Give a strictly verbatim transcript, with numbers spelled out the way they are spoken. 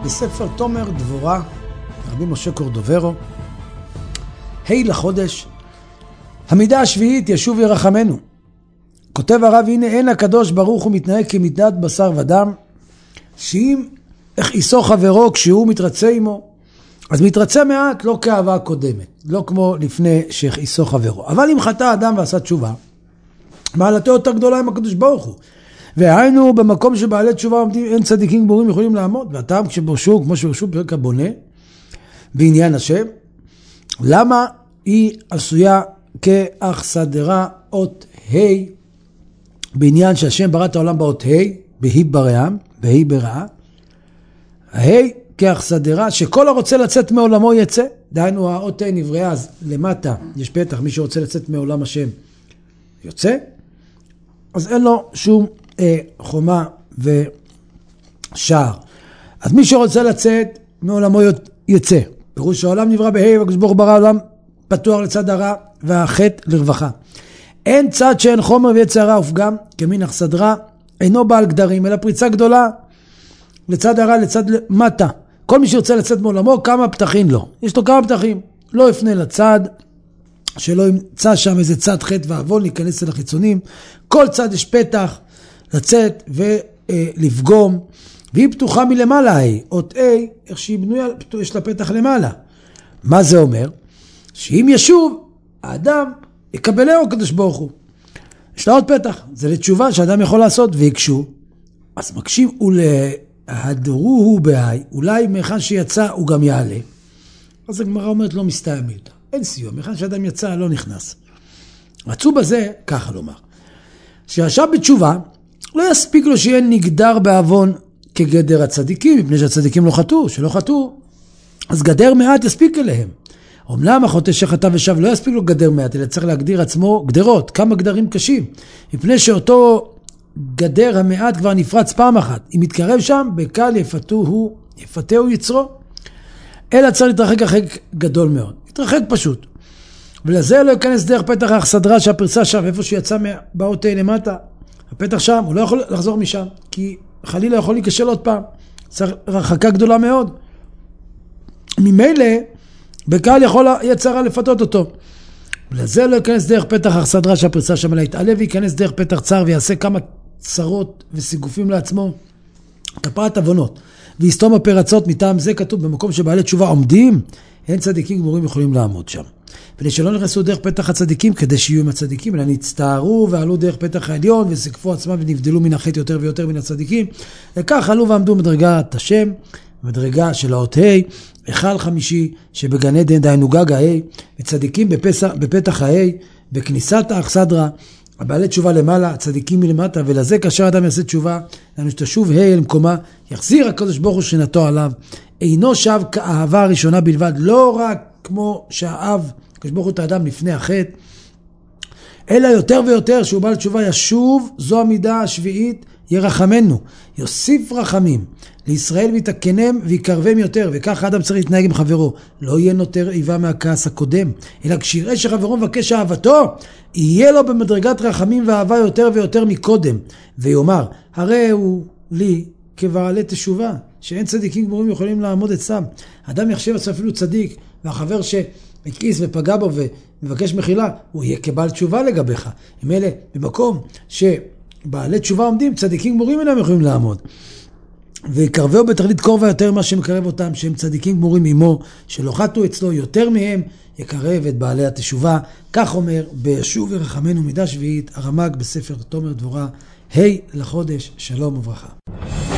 בספר תומר דבורה, רבי משה קורדוברו, היי לחודש, המידה השביעית ישוב ירחמנו. כותב הרב, הנה אין הקדוש ברוך הוא מתנהג כמידת בשר ודם, שאם הכעיסו חברו כשהוא מתרצה עמו, אז מתרצה מעט, לא כאהבה קודמת, לא כמו לפני שהכעיסו חברו. אבל אם חטא אדם ועשה תשובה, מעלתו יותר גדולה עם הקדוש ברוך הוא. והיינו במקום שבעלי תשובה עומדים, אין צדיקים גמורים יכולים לעמוד, והטעם כשברשו, כמו שברשו פרק הבונה, בעניין השם, למה היא עשויה כאכסדרה אות ה' בעניין שהשם ברא את העולם באות ה', בהי ברעם, בהי ברעה, ה' כאכסדרה שכל הרוצה לצאת מעולמו יצא, דהיינו האות ה' נבראה, אז למטה יש פתח, מי שרוצה לצאת מעולם השם יוצא, אז אין לו שום אה, חומה ושער. אז מי שרוצה לצאת מעולמו יצא. פירוש העולם נברא בה' והקדוש ברוך הוא ברא העולם פתוח לצד הרע והחטא לרווחה. אין צד שאין חומר ויצר הרע ופגם, כמין אכסדרה, אינו בעל גדרים, אלא פריצה גדולה לצד הרע, לצד מטה. כל מי שרוצה לצאת מעולמו, כמה פתחים לו. יש לו כמה פתחים. לא יפנה לצד, שלא ימצא שם איזה צד חטא ועוון, להיכנס אל החיצונים. כל צד יש פתח לצאת ולפגום, והיא פתוחה מלמעלה, היא. אות A, איך שהיא בנויה, יש לה פתח למעלה. מה זה אומר? שאם ישוב, האדם יקבלהו הקדוש ברוך הוא. יש לה עוד פתח. זה לתשובה שהאדם יכול לעשות, ויקשו. אז מקשים, ולהדרוהו בהי, אולי מאחד שיצא הוא גם יעלה. אז הגמרא אומרת לא מסתיים מיותר. אין סיוע, מאחד שאדם יצא לא נכנס. רצו בזה, ככה לומר. שישב בתשובה, לא יספיק לו שיהיה נגדר בעוון כגדר הצדיקים, מפני שהצדיקים לא חטאו, שלא חטאו, אז גדר מעט יספיק אליהם. אומנם החוטא שחטא ושב לא יספיק לו גדר מעט, אלא צריך להגדיר עצמו גדרות, כמה גדרים קשים, מפני שאותו גדר המעט כבר נפרץ פעם אחת. אם יתקרב שם, בקל יפתהו, יפתהו יצרו, אלא צריך להתרחק רחק גדול מאוד. יתרחק פשוט. ולזה לא ייכנס דרך פתח האכסדרה שהפרצה שם, איפה שיצא באות ה' למטה. הפתח שם, הוא לא יכול לחזור משם, כי חלילה יכול להיכשל עוד פעם. צריך רחקה גדולה מאוד. ממילא, בקהל יכול יצרה לפתות אותו. ולזה לא ייכנס דרך פתח האכסדרה שהפרצה שם, אלא יתעלה וייכנס דרך פתח צר ויעשה כמה צרות וסיגופים לעצמו. כפרת עוונות. ויסתום הפרצות מטעם זה כתוב במקום שבעלי תשובה עומדים, אין צדיקים גמורים יכולים לעמוד שם. ולשלא נכנסו דרך פתח הצדיקים כדי שיהיו עם הצדיקים, אלא נצטערו ועלו דרך פתח העליון וסקפו עצמם ונבדלו מן החטא יותר ויותר מן הצדיקים. וכך עלו ועמדו מדרגת השם, מדרגה של האות ה', היכל חמישי שבגן עדן דהיינו גג ה', וצדיקים בפסח, בפתח ה', בכניסת האכסדרה, הבעלי תשובה למעלה, הצדיקים מלמטה, ולזה כאשר אדם יעשה תשובה, לנו שתשוב ה' אל מקומה, יחזיר הקדוש ברוך הוא שנתו עליו, אינו שב כאהבה הראשונה בלבד, לא רק כמו שהאב, הקדוש ברוך הוא את האדם לפני החטא, אלא יותר ויותר שהוא בעל תשובה ישוב, זו המידה השביעית, ירחמנו, יוסיף רחמים לישראל ויתקנם ויקרבם יותר, וכך האדם צריך להתנהג עם חברו, לא יהיה נותר איבה מהכעס הקודם, אלא כשיראה שחברו מבקש אהבתו, יהיה לו במדרגת רחמים ואהבה יותר ויותר מקודם, ויאמר, הרי הוא לי כבעלי תשובה, שאין צדיקים גמורים יכולים לעמוד אצלם. אדם יחשב עצמו אפילו צדיק, והחבר שהכעיס ופגע בו ומבקש מחילה, הוא יהיה כבעל תשובה לגביך. עם אלה, במקום שבעלי תשובה עומדים, צדיקים גמורים אינם יכולים לעמוד. ויקרבהו בתכלית קורבה יותר מה שמקרב אותם, שהם צדיקים גמורים עמו, שלא חטאו אצלו יותר מהם, יקרב את בעלי התשובה. כך אומר, בישוב ורחמנו מידה שביעית, הרמ"ג בספר תומר דבורה, ה' לחודש, שלום וברכה.